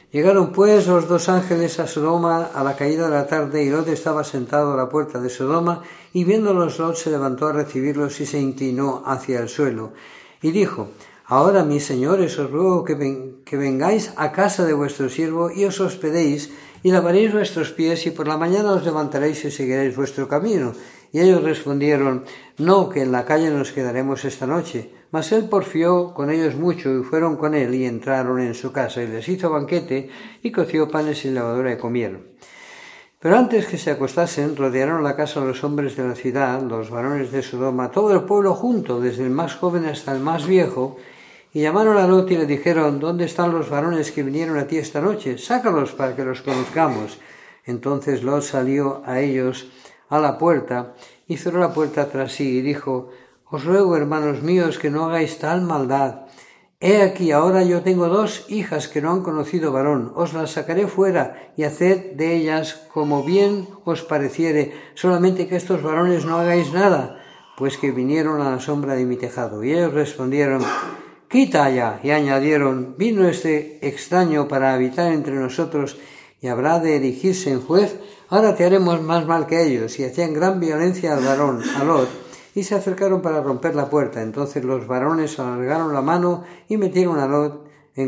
A: Llegaron pues los dos ángeles a Sodoma a la caída de la tarde, y Lot estaba sentado a la puerta de Sodoma, y viéndolos Lot se levantó a recibirlos y se inclinó hacia el suelo. Y dijo: Ahora, mis señores, os ruego que vengáis a casa de vuestro siervo y os hospedéis, y lavaréis vuestros pies, y por la mañana os levantaréis y seguiréis vuestro camino. Y ellos respondieron: No, que en la calle nos quedaremos esta noche. Mas él porfió con ellos mucho, y fueron con él, y entraron en su casa, y les hizo banquete, y coció panes sin levadura, y comieron. Pero antes que se acostasen, rodearon la casa los hombres de la ciudad, los varones de Sodoma, todo el pueblo junto, desde el más joven hasta el más viejo, y llamaron a Lot y le dijeron: ¿Dónde están los varones que vinieron a ti esta noche? Sácalos para que los conozcamos. Entonces Lot salió a ellos a la puerta, y cerró la puerta tras sí, y dijo: Os ruego, hermanos míos, que no hagáis tal maldad. He aquí, ahora yo tengo 2 hijas que no han conocido varón. Os las sacaré fuera, y haced de ellas como bien os pareciere, solamente que estos varones no hagáis nada, pues que vinieron a la sombra de mi tejado. Y ellos respondieron: Quita allá. Y añadieron: Vino este extraño para habitar entre nosotros, y habrá de erigirse en juez. Ahora te haremos más mal que ellos. Y hacían gran violencia al varón, a Lot, y se acercaron para romper la puerta. Entonces los varones alargaron la mano y metieron a Lot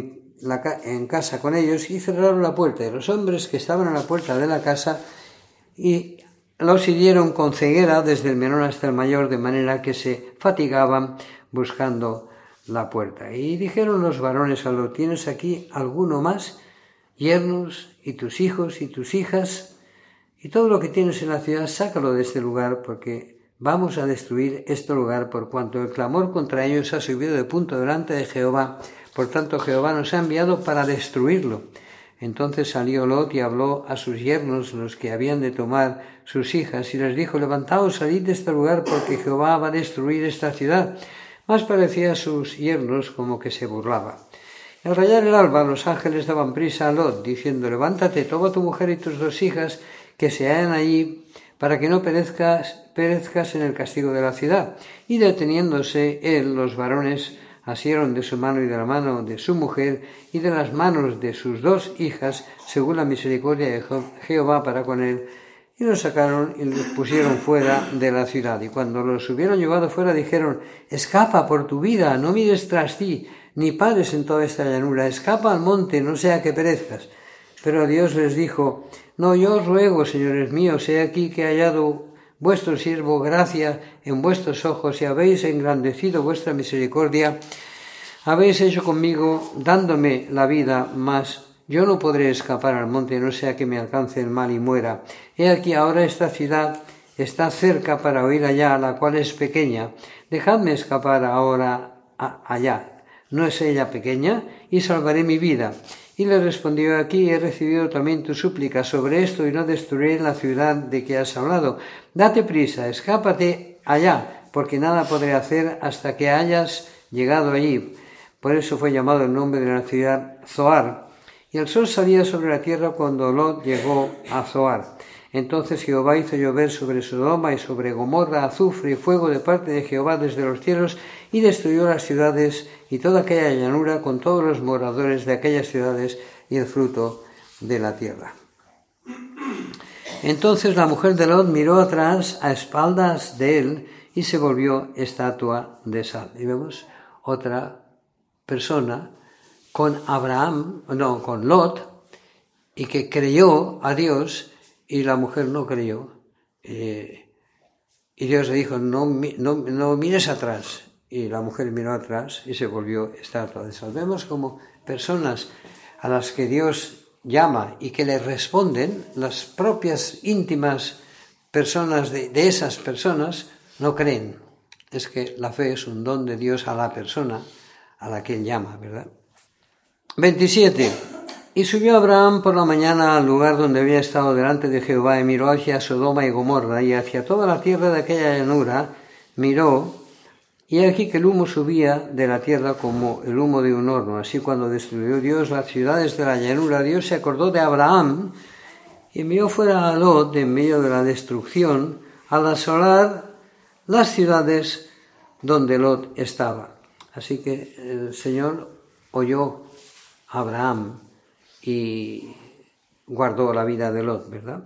A: en casa con ellos, y cerraron la puerta. Y los hombres que estaban a la puerta de la casa y los hirieron con ceguera desde el menor hasta el mayor, de manera que se fatigaban buscando la puerta. Y dijeron los varones a Lot: ¿Tienes aquí alguno más? Yernos, y tus hijos, y tus hijas, y todo lo que tienes en la ciudad, sácalo de este lugar, porque vamos a destruir este lugar, por cuanto el clamor contra ellos ha subido de punto delante de Jehová. Por tanto, Jehová nos ha enviado para destruirlo. Entonces salió Lot y habló a sus yernos, los que habían de tomar sus hijas, y les dijo: Levantaos, salid de este lugar, porque Jehová va a destruir esta ciudad. Mas parecía a sus yernos como que se burlaba. Al rayar el alba, los ángeles daban prisa a Lot, diciendo: Levántate, toma tu mujer y tus 2 hijas que se hallan allí, para que no perezcas en el castigo de la ciudad. Y deteniéndose él, los varones asieron de su mano y de la mano de su mujer y de las manos de sus 2 hijas, según la misericordia de Jehová para con él, y los sacaron y los pusieron fuera de la ciudad. Y cuando los hubieron llevado fuera, dijeron: Escapa por tu vida, no mires tras ti, ni pares en toda esta llanura, escapa al monte, no sea que perezcas. Pero Dios les dijo: No, yo os ruego, señores míos, he aquí que he hallado vuestro siervo gracia en vuestros ojos, y habéis engrandecido vuestra misericordia, habéis hecho conmigo dándome la vida, mas yo no podré escapar al monte, no sea que me alcance el mal y muera. He aquí ahora esta ciudad está cerca para huir allá, la cual es pequeña. Dejadme escapar ahora allá. ¿No es ella pequeña? Y salvaré mi vida. Y le respondió: Aquí he recibido también tu súplica sobre esto, y no destruiré la ciudad de que has hablado. Date prisa, escápate allá, porque nada podré hacer hasta que hayas llegado allí. Por eso fue llamado el nombre de la ciudad Zoar. Y el sol salía sobre la tierra cuando Lot llegó a Zoar. Entonces Jehová hizo llover sobre Sodoma y sobre Gomorra azufre y fuego de parte de Jehová desde los cielos, y destruyó las ciudades y toda aquella llanura con todos los moradores de aquellas ciudades y el fruto de la tierra. Entonces la mujer de Lot miró atrás a espaldas de él y se volvió estatua de sal. Y vemos otra persona con Lot, y que creyó a Dios, y la mujer no creyó. Y Dios le dijo: no mires atrás. Y la mujer miró atrás y se volvió estatua de sal. Vemos como personas a las que Dios llama y que le responden, las propias íntimas personas de esas personas no creen. Es que la fe es un don de Dios a la persona a la que Él llama, ¿verdad? 27. Y subió Abraham por la mañana al lugar donde había estado delante de Jehová, y miró hacia Sodoma y Gomorra, y hacia toda la tierra de aquella llanura miró, y aquí que el humo subía de la tierra como el humo de un horno. Así, cuando destruyó Dios las ciudades de la llanura, Dios se acordó de Abraham, y envió fuera a Lot de en medio de la destrucción, al asolar las ciudades donde Lot estaba. Así que el Señor oyó a Abraham y guardó la vida de Lot, ¿verdad?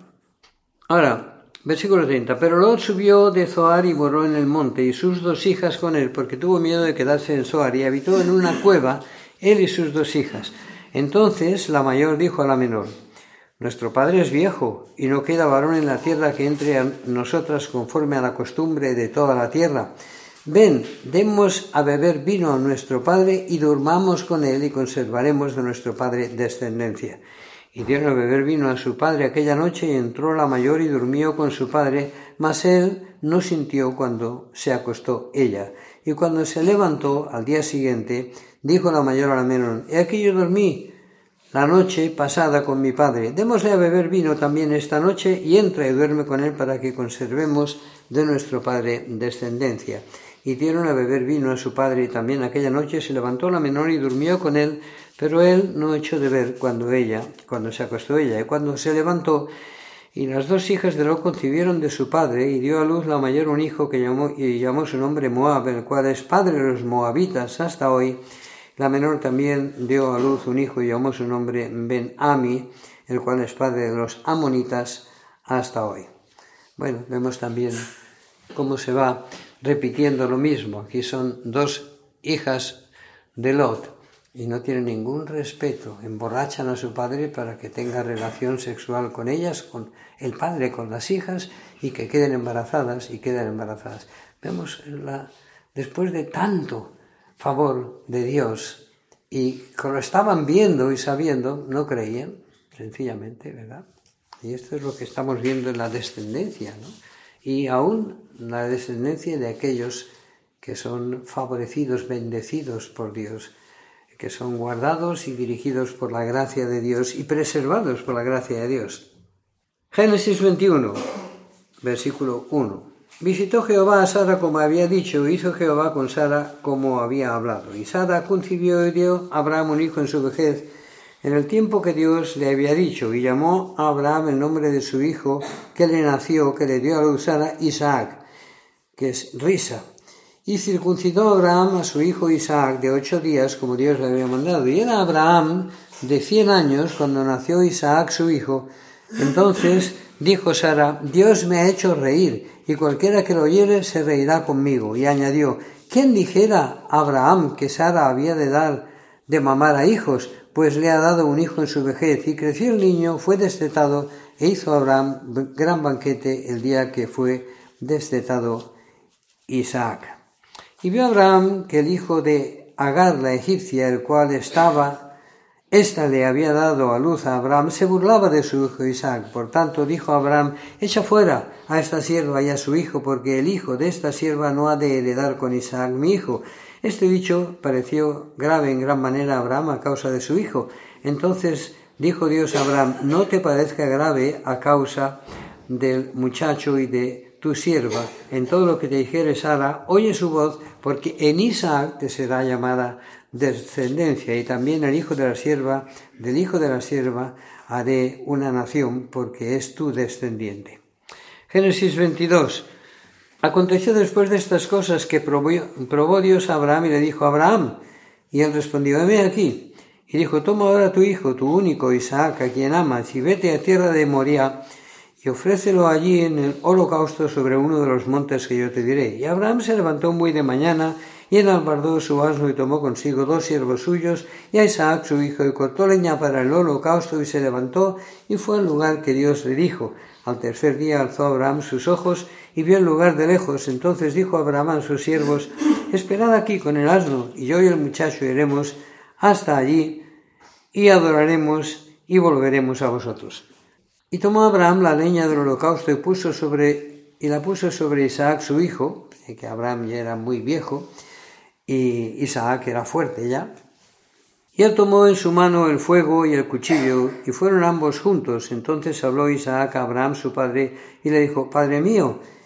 A: Ahora, versículo 30. Pero Lot subió de Zoar y moró en el monte, y sus 2 hijas con él, porque tuvo miedo de quedarse en Zoar, y habitó en una cueva, él y sus 2 hijas. Entonces la mayor dijo a la menor: nuestro padre es viejo, y no queda varón en la tierra que entre a nosotras conforme a la costumbre de toda la tierra. Ven, demos a beber vino a nuestro padre, y durmamos con él, y conservaremos de nuestro padre descendencia. Y dieron a beber vino a su padre aquella noche, y entró la mayor y durmió con su padre, mas él no sintió cuando se acostó ella. Y cuando se levantó al día siguiente, dijo la mayor a la menor: he aquí yo dormí la noche pasada con mi padre, démosle a beber vino también esta noche, y entra y duerme con él para que conservemos de nuestro padre descendencia. Y dieron a beber vino a su padre, y también aquella noche se levantó la menor y durmió con él, pero él no echó de ver cuando se acostó ella. Y cuando se levantó, y las 2 hijas de Lot concibieron de su padre, y dio a luz la mayor un hijo que llamó su nombre Moab, el cual es padre de los moabitas hasta hoy. La menor también dio a luz un hijo y llamó su nombre Ben-Ami, el cual es padre de los amonitas hasta hoy. Bueno, vemos también cómo se va repitiendo lo mismo. Aquí son 2 hijas de Lot y no tienen ningún respeto. Emborrachan a su padre para que tenga relación sexual con ellas, con el padre, con las hijas, y que queden embarazadas y quedan embarazadas. Vemos después de tanto favor de Dios, y que lo estaban viendo y sabiendo, no creían, sencillamente, ¿verdad? Y esto es lo que estamos viendo en la descendencia, ¿no? Y aún la descendencia de aquellos que son favorecidos, bendecidos por Dios, que son guardados y dirigidos por la gracia de Dios y preservados por la gracia de Dios. Génesis 21, versículo 1. Visitó Jehová a Sara como había dicho, hizo Jehová con Sara como había hablado. Y Sara concibió y dio a Abraham un hijo en su vejez, en el tiempo que Dios le había dicho, y llamó a Abraham el nombre de su hijo que le nació, que le dio a luz Sara, Isaac, que es risa. Y circuncidó Abraham a su hijo Isaac de 8 días, como Dios le había mandado. Y era Abraham de 100 años cuando nació Isaac su hijo. Entonces dijo Sara: Dios me ha hecho reír, y cualquiera que lo oyere se reirá conmigo. Y añadió: ¿quién dijera a Abraham que Sara había de dar de mamar a hijos? Pues le ha dado un hijo en su vejez. Y creció el niño, fue destetado, e hizo Abraham gran banquete el día que fue destetado Isaac. Y vio Abraham que el hijo de Agar la egipcia, el cual ésta le había dado a luz a Abraham, se burlaba de su hijo Isaac. Por tanto dijo Abraham: echa fuera a esta sierva y a su hijo, porque el hijo de esta sierva no ha de heredar con Isaac mi hijo. Este dicho pareció grave en gran manera a Abraham a causa de su hijo. Entonces dijo Dios a Abraham: no te parezca grave a causa del muchacho y de tu sierva. En todo lo que te dijere Sara, oye su voz, porque en Isaac te será llamada descendencia, y también el hijo de la sierva, del hijo de la sierva haré una nación, porque es tu descendiente. Génesis 22. Aconteció después de estas cosas que probó Dios a Abraham y le dijo: Abraham. Y él respondió: heme aquí. Y dijo: toma ahora tu hijo, tu único Isaac, a quien amas, y vete a tierra de Moría, y ofrécelo allí en el holocausto sobre uno de los montes que yo te diré. Y Abraham se levantó muy de mañana, y enalbardó su asno, y tomó consigo 2 siervos suyos, y a Isaac su hijo, y cortó leña para el holocausto, y se levantó, y fue al lugar que Dios le dijo. Al tercer día alzó Abraham sus ojos, y vio el lugar de lejos. Entonces dijo Abraham a sus siervos: esperad aquí con el asno, y yo y el muchacho iremos hasta allí, y adoraremos, y volveremos a vosotros. Y tomó Abraham la leña del holocausto, y la puso sobre Isaac su hijo, que Abraham ya era muy viejo, y Isaac era fuerte ya. Y él tomó en su mano el fuego y el cuchillo, y fueron ambos juntos. Entonces habló Isaac a Abraham su padre, y le dijo: Padre mío.